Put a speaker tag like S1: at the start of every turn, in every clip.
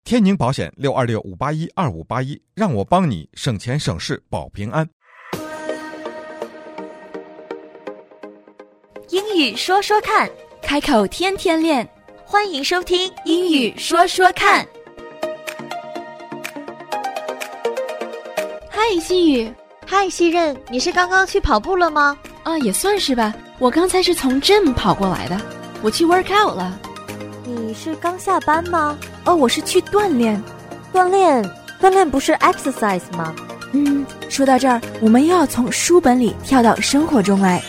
S1: 天宁保险626-581-2581，让我帮你省钱省事保平安。
S2: 英语说说看，
S3: 开口天天练。
S2: 欢迎收听英语说说看。
S3: 嗨，西雨。
S2: 嗨，西任，你是刚刚去跑步了吗？
S3: 也算是吧。我刚才是从 gym 跑过来的，我去 work out 了。
S2: 你是刚下班吗？
S3: 我是去锻炼。
S2: 锻炼不是 exercise 吗？
S3: 说到这儿，我们又要从书本里跳到生活中来。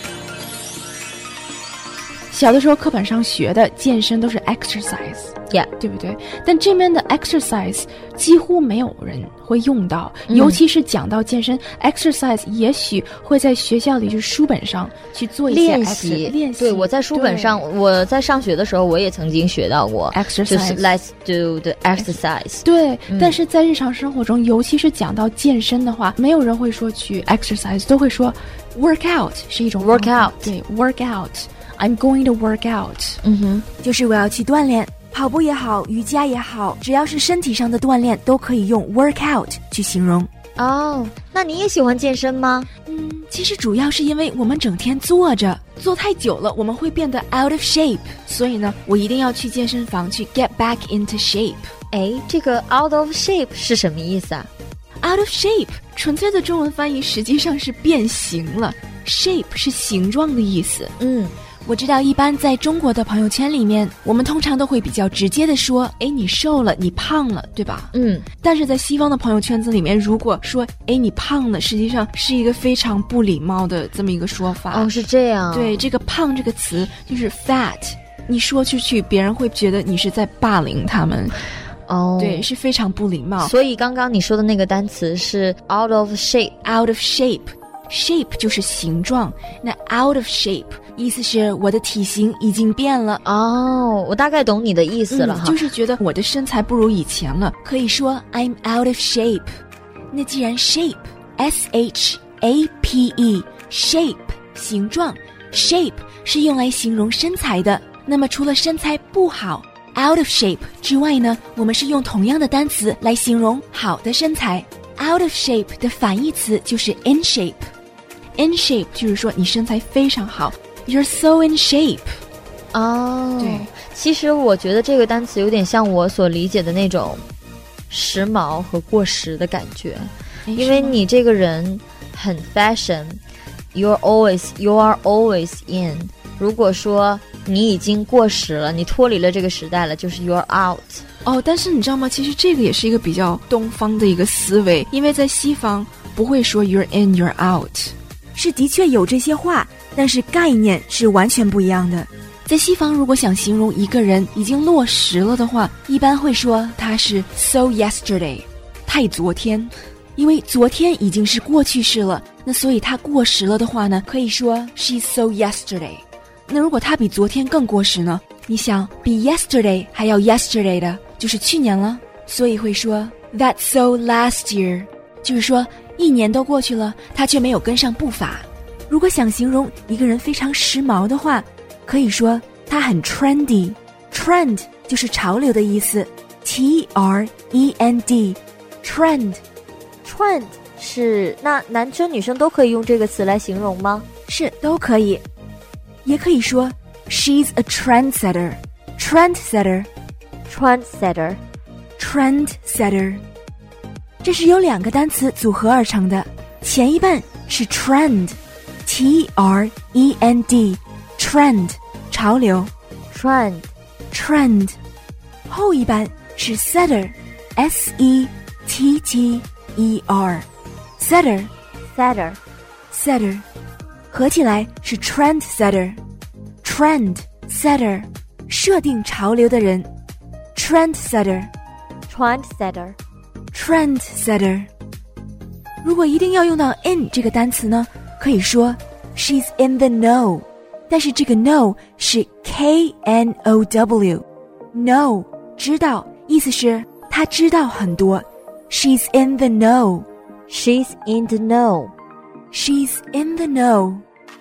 S3: 小的时候课本上学的健身都是 exercise， 对不对？但这边的 exercise 几乎没有人会用到，尤其是讲到健身 exercise， 也许会在学校里就是书本上去做一些练习。
S2: 对，我在书本上，我在上学的时候我也曾经学到过
S3: exercise，
S2: 就是 let's do the exercise。
S3: 对，但是在日常生活中，尤其是讲到健身的话，没有人会说去 exercise， 都会说 work out 是一种
S2: work out。
S3: 对 work out。I'm going to work out， 就是我要去锻炼，跑步也好，瑜伽也好，只要是身体上的锻炼，都可以用 work out 去形容。
S2: 那你也喜欢健身吗？
S3: 其实主要是因为我们整天坐着，坐太久了，我们会变得 out of shape， 所以呢，我一定要去健身房去 get back into shape。
S2: 这个 out of shape 是什么意思啊？
S3: out of shape 纯粹的中文翻译实际上是变形了， shape 是形状的意思。我知道一般在中国的朋友圈里面，我们通常都会比较直接的说，你瘦了，你胖了，对吧？但是在西方的朋友圈子里面，如果说你胖了，实际上是一个非常不礼貌的这么一个说法。
S2: 是这样。
S3: 对，这个胖这个词就是 fat， 你说出去别人会觉得你是在霸凌他们。对，是非常不礼貌。
S2: 所以刚刚你说的那个单词是 out of shape。
S3: out of shape，shape 就是形状，那 out of shape 意思是我的体型已经变了。
S2: 我大概懂你的意思了哈，
S3: 就是觉得我的身材不如以前了，可以说 I'm out of shape。 那既然 shape S-H-A-P-E shape 形状， shape 是用来形容身材的，那么除了身材不好 out of shape 之外呢，我们是用同样的单词来形容好的身材。 out of shape 的反义词就是 in shape。In shape 就是说你身材非常好， You're so in shape。 对，
S2: 其实我觉得这个单词有点像我所理解的那种时髦和过时的感觉，因为你这个人很 fashion， you are always in。 如果说你已经过时了，你脱离了这个时代了，就是 you're out。
S3: 但是你知道吗，其实这个也是一个比较东方的一个思维，因为在西方不会说 you're in you're out，是的确有这些话，但是概念是完全不一样的。在西方，如果想形容一个人已经落实了的话，一般会说他是 so yesterday， 太昨天，因为昨天已经是过去式了，那所以他过时了的话呢，可以说 she's so yesterday。 那如果他比昨天更过时呢，你想比 yesterday 还要 yesterday 的就是去年了，所以会说 that's so last year， 就是说一年都过去了，他却没有跟上步伐。如果想形容一个人非常时髦的话，可以说他很 trendy。 trend 就是潮流的意思， T-R-E-N-D trend
S2: 是，那男生女生都可以用这个词来形容吗？
S3: 是，都可以。也可以说 she's a trendsetter。 trendsetter 这是由两个单词组合而成的，前一半是 trend T-R-E-N-D trend 潮流 trend， 后一半是 setter S-E-T-T-E-R setter 合起来是 trendsetter设定潮流的人 trendsetter。 如果一定要用到 in 这个单词呢，可以说 she's in the know， 但是这个 know 是 K-N-O-W know 知道，意思是她知道很多， she's in the know。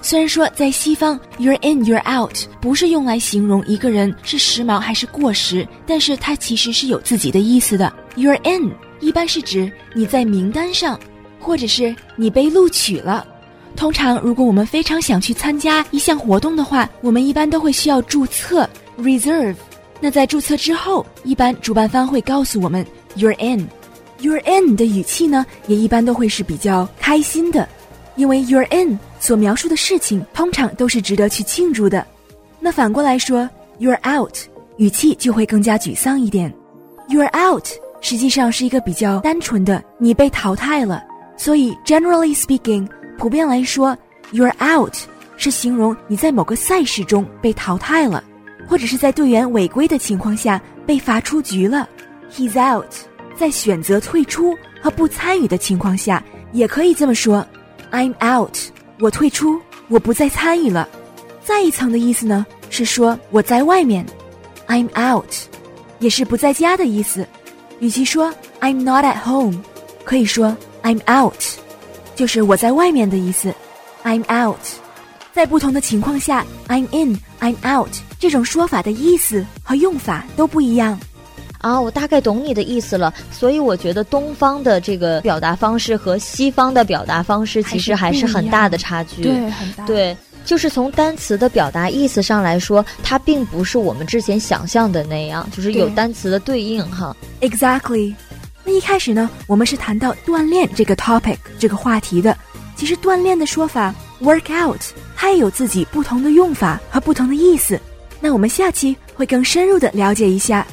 S3: 虽然说在西方 you're in you're out 不是用来形容一个人是时髦还是过时，但是它其实是有自己的意思的。 you're in 一般是指你在名单上，或者是你被录取了。通常如果我们非常想去参加一项活动的话，我们一般都会需要注册 reserve。 那在注册之后，一般主办方会告诉我们 you're in。 you're in 的语气呢，也一般都会是比较开心的，因为 you're in 所描述的事情通常都是值得去庆祝的。那反过来说 you're out 语气就会更加沮丧一点。 you're out 实际上是一个比较单纯的你被淘汰了，所以 generally speaking 普遍来说 you're out 是形容你在某个赛事中被淘汰了，或者是在队员违规的情况下被罚出局了。 He's out 在选择退出和不参与的情况下也可以这么说， I'm out 我退出，我不再参与了。再一层的意思呢，是说我在外面， I'm out 也是不在家的意思。与其说 I'm not at home， 可以说 I'm out， 就是我在外面的意思。 I'm out 在不同的情况下 I'm in I'm out 这种说法的意思和用法都不一样
S2: 啊，我大概懂你的意思了。所以我觉得东方的这个表达方式和西方的表达方式其实还是很大的差距。
S3: 对，很大。
S2: 对，就是从单词的表达意思上来说，它并不是我们之前想象的那样，就是有单词的对应哈。
S3: Exactly。 那一开始呢，我们是谈到锻炼这个 topic 这个话题的。其实锻炼的说法 work out 它也有自己不同的用法和不同的意思。那我们下期会更深入的了解一下。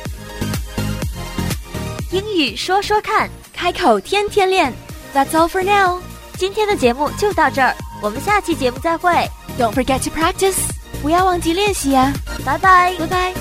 S2: 英语说说看，
S3: 开口天天练。 That's all for now。
S2: 今天的节目就到这儿，我们下期节目再会。
S3: Don't forget to practice， 不要忘记练习呀。
S2: 拜拜，
S3: 拜拜。